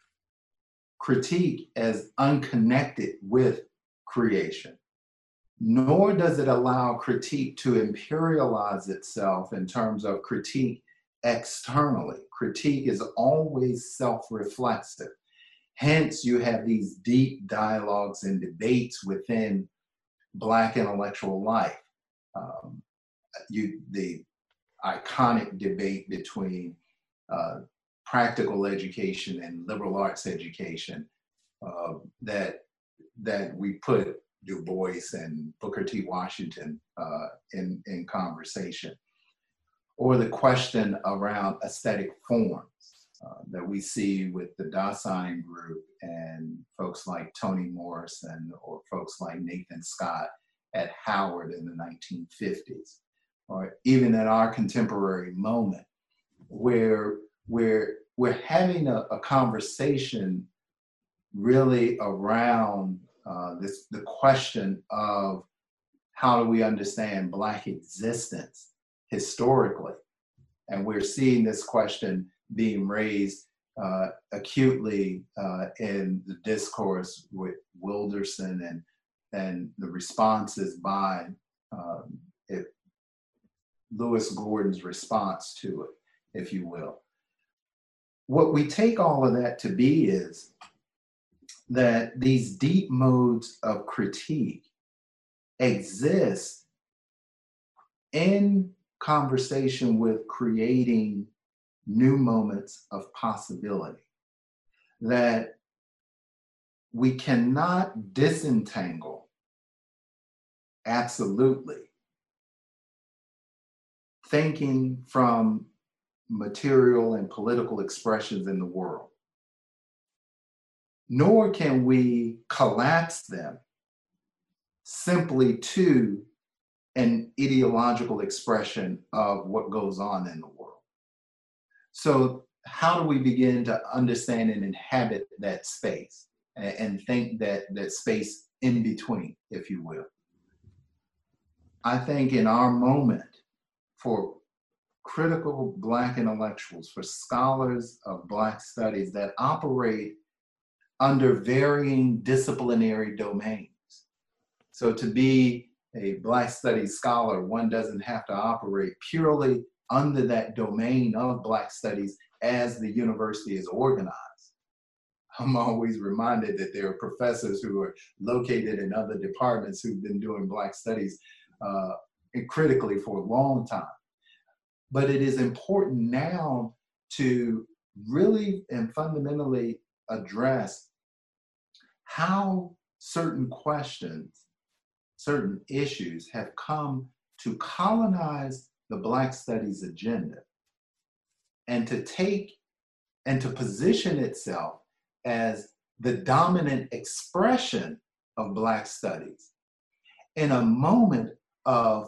critique as unconnected with creation, nor does it allow critique to imperialize itself in terms of critique externally. Critique is always self-reflexive. Hence, you have these deep dialogues and debates within Black intellectual life. Um, you, the iconic debate between uh, practical education and liberal arts education uh, that, that we put Du Bois and Booker T. Washington uh, in, in conversation. Or the question around aesthetic forms uh, that we see with the Dasein group and folks like Toni Morrison or folks like Nathan Scott at Howard in the nineteen fifties, or even at our contemporary moment, where we're, we're having a, a conversation really around uh, this, the question of how do we understand Black existence historically. And we're seeing this question being raised uh, acutely uh, in the discourse with Wilderson and, and the responses by um, it, Lewis Gordon's response to it, if you will. What we take all of that to be is that these deep modes of critique exist in conversation with creating new moments of possibility, that we cannot disentangle absolutely thinking from material and political expressions in the world, nor can we collapse them simply to an ideological expression of what goes on in the world. So how do we begin to understand and inhabit that space and, and think that that space in between, if you will? I think in our moment, for critical Black intellectuals, for scholars of Black studies that operate under varying disciplinary domains. So to be a Black studies scholar, one doesn't have to operate purely under that domain of Black studies as the university is organized. I'm always reminded that there are professors who are located in other departments who've been doing Black studies uh, critically for a long time. But it is important now to really and fundamentally address how certain questions, certain issues have come to colonize the Black studies agenda and to take and to position itself as the dominant expression of Black studies in a moment of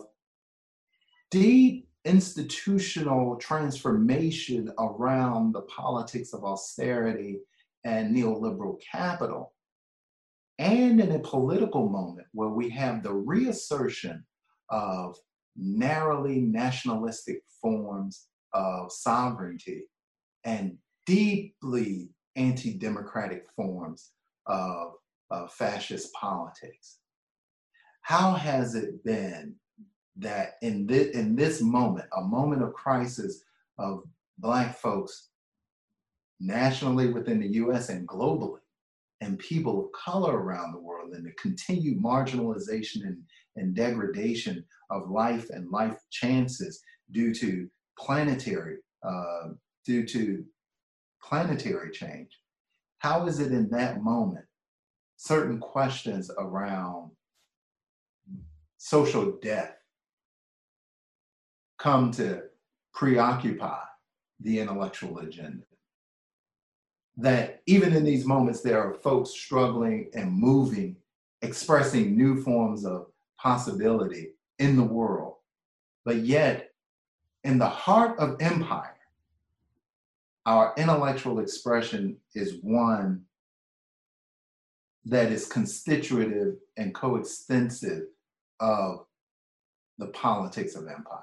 deep institutional transformation around the politics of austerity and neoliberal capital, and in a political moment where we have the reassertion of narrowly nationalistic forms of sovereignty and deeply anti-democratic forms of, of fascist politics. How has it been that in this, in this moment, a moment of crisis of Black folks nationally within the U S and globally, and people of color around the world, and the continued marginalization and, and degradation of life and life chances due to planetary, uh, due to planetary change? How is it in that moment certain questions around social death come to preoccupy the intellectual agenda? That even in these moments, there are folks struggling and moving, expressing new forms of possibility in the world. But yet, in the heart of empire, our intellectual expression is one that is constitutive and coextensive of the politics of empire.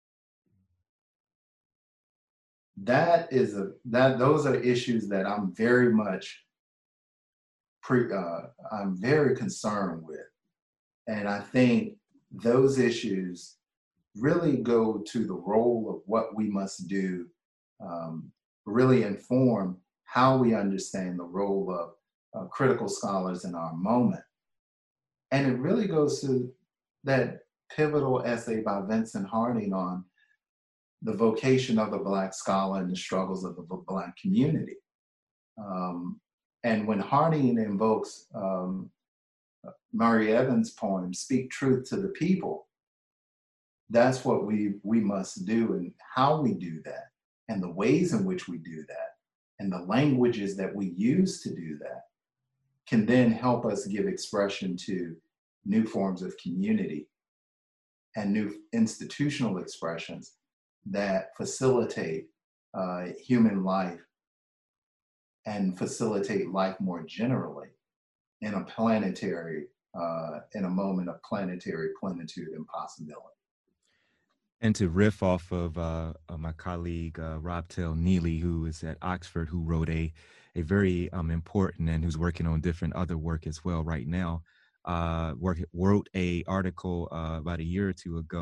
That is a that those are issues that I'm very much pre uh, I'm very concerned with, and I think those issues really go to the role of what we must do, um, really inform how we understand the role of uh, critical scholars in our moment, and it really goes to that pivotal essay by Vincent Harding on the vocation of the Black scholar and the struggles of the Black community. Um, and when Harding invokes um, Murray Evans' poem, "Speak Truth to the People," that's what we, we must do, and how we do that, and the ways in which we do that, and the languages that we use to do that can then help us give expression to new forms of community and new institutional expressions that facilitate uh, human life and facilitate life more generally in a planetary, uh, in a moment of planetary plenitude and possibility. And to riff off of uh, uh, my colleague, uh, Robtel Neely, who is at Oxford, who wrote a, a very um, important, and who's working on different other work as well right now, uh, work, wrote a article uh, about a year or two ago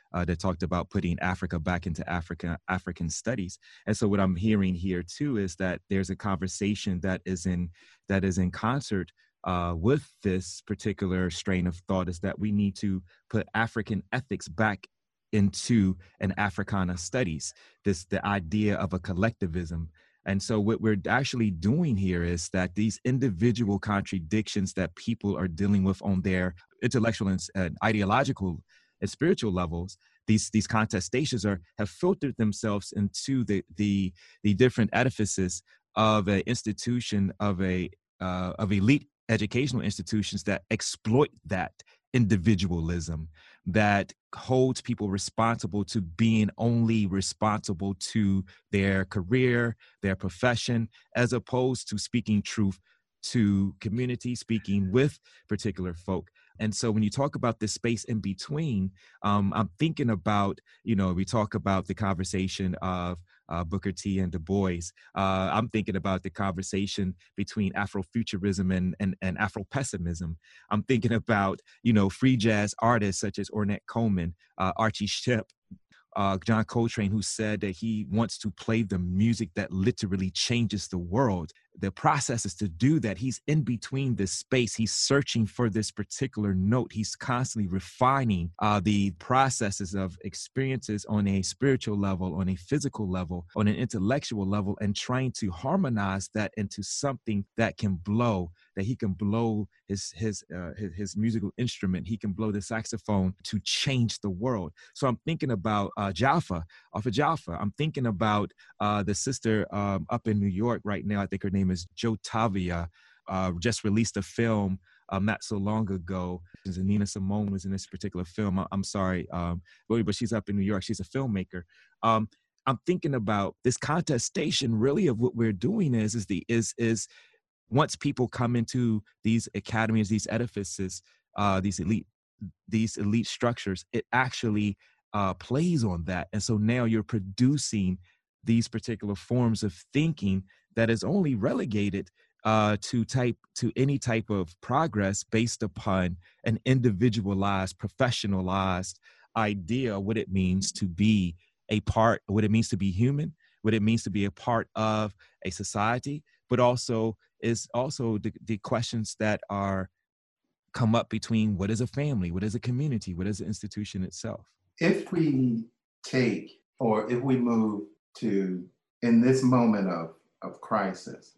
uh, that talked about putting Africa back into Africa, African studies. And so what I'm hearing here too is that there's a conversation that is in that is in concert uh, with this particular strain of thought, is that we need to put African ethics back into an Africana studies, this the idea of a collectivism. And so what we're actually doing here is that these individual contradictions that people are dealing with on their intellectual and uh, ideological and spiritual levels, these these contestations are have filtered themselves into the the the different edifices of an institution of a uh, of elite educational institutions that exploit that individualism, that holds people responsible to being only responsible to their career, their profession, as opposed to speaking truth to community, speaking with particular folk. And so when you talk about this space in between, um, I'm thinking about, you know, we talk about the conversation of uh, Booker T and Du Bois. Uh, I'm thinking about the conversation between Afrofuturism and, and, and Afro-pessimism. I'm thinking about, you know, free jazz artists such as Ornette Coleman, uh, Archie Shepp, Uh, John Coltrane, who said that he wants to play the music that literally changes the world. The process is to do that. He's in between this space. He's searching for this particular note. He's constantly refining uh, the processes of experiences on a spiritual level, on a physical level, on an intellectual level, and trying to harmonize that into something that can blow, that he can blow his his, uh, his his musical instrument. He can blow the saxophone to change the world. So I'm thinking about uh, Jaffa, off of Jaffa. I'm thinking about uh, the sister um, up in New York right now. I think her name is Joe Tavia. Uh, just released a film um, not so long ago. Nina Simone was in this particular film. I, I'm sorry, um, but she's up in New York. She's a filmmaker. Um, I'm thinking about this contestation. Really, of what we're doing is is the is is once people come into these academies, these edifices, uh, these elite these elite structures, it actually uh, plays on that. And so now you're producing these particular forms of thinking that is only relegated uh, to type to any type of progress based upon an individualized, professionalized idea of what it means to be a part, what it means to be human, what it means to be a part of a society, but also is also the, the questions that are come up between what is a family, what is a community, what is an institution itself. If we take, or if we move to, in this moment of, of crisis,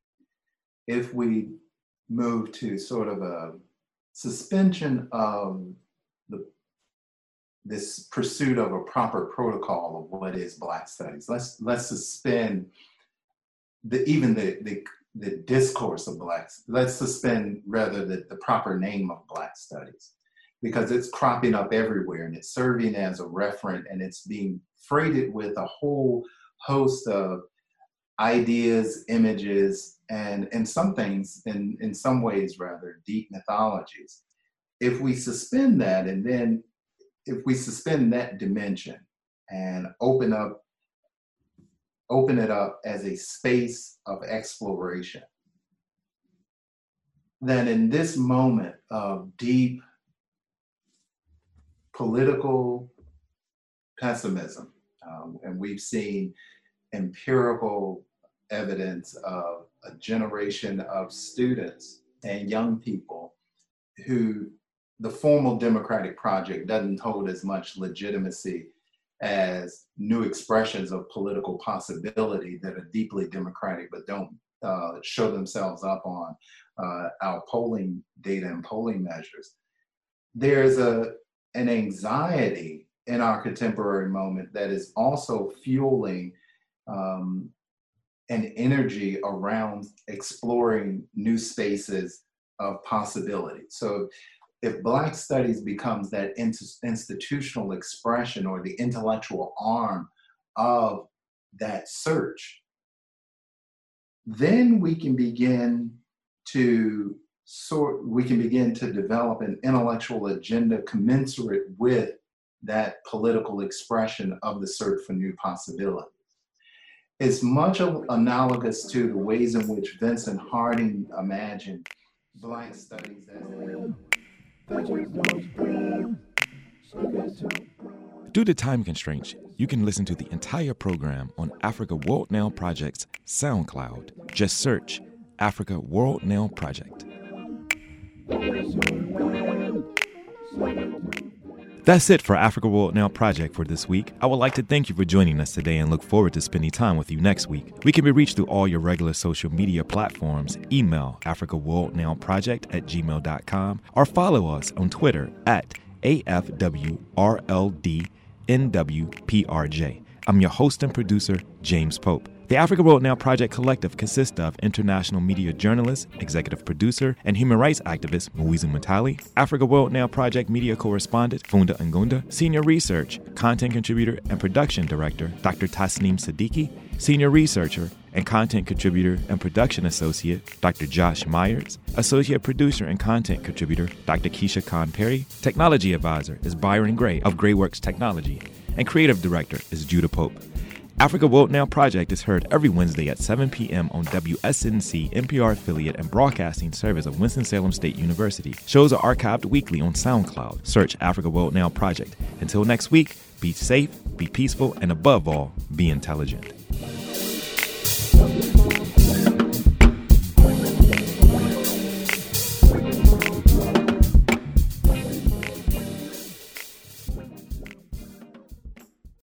if we move to sort of a suspension of the this pursuit of a proper protocol of what is Black studies, let's let's suspend the even the the, the discourse of Black. Let's suspend rather the, the proper name of Black studies, because it's cropping up everywhere and it's serving as a referent, and it's being freighted with a whole host of ideas, images, and, and some things, in, in some ways rather, deep mythologies. If we suspend that, and then if we suspend that dimension and open up, open it up as a space of exploration, then in this moment of deep political pessimism, um, and we've seen empirical evidence of a generation of students and young people who the formal democratic project doesn't hold as much legitimacy as new expressions of political possibility that are deeply democratic but don't uh, show themselves up on uh, our polling data and polling measures. There's a an anxiety in our contemporary moment that is also fueling um, an energy around exploring new spaces of possibility. So if Black studies becomes that in- institutional expression or the intellectual arm of that search, then we can begin to sort, we can begin to develop an intellectual agenda commensurate with that political expression of the search for new possibilities. It's much analogous to the ways in which Vincent Harding imagined Black studies as Due to time constraints, you can listen to the entire program on Africa World Now Project's SoundCloud. Just search Africa World Now Project. That's it for Africa World Now Project for this week. I would like to thank you for joining us today and look forward to spending time with you next week. We can be reached through all your regular social media platforms. Email Africa World Now Project at gmail dot com or follow us on Twitter at A F W R L D N W P R J. I'm your host and producer, James Pope. The Africa World Now Project Collective consists of international media journalist, executive producer, and human rights activist Mwizu Mutali, Africa World Now Project media correspondent Funda Ngunda, senior research, content contributor, and production director Doctor Tasneem Siddiqui, senior researcher and content contributor and production associate Doctor Josh Myers, associate producer and content contributor Doctor Keisha Khan Perry, technology advisor is Byron Gray of Grayworks Technology, and creative director is Judah Pope. Africa World Now Project is heard every Wednesday at seven p.m. on W S N C, N P R affiliate and broadcasting service of Winston-Salem State University. Shows are archived weekly on SoundCloud. Search Africa World Now Project. Until next week, be safe, be peaceful, and above all, be intelligent.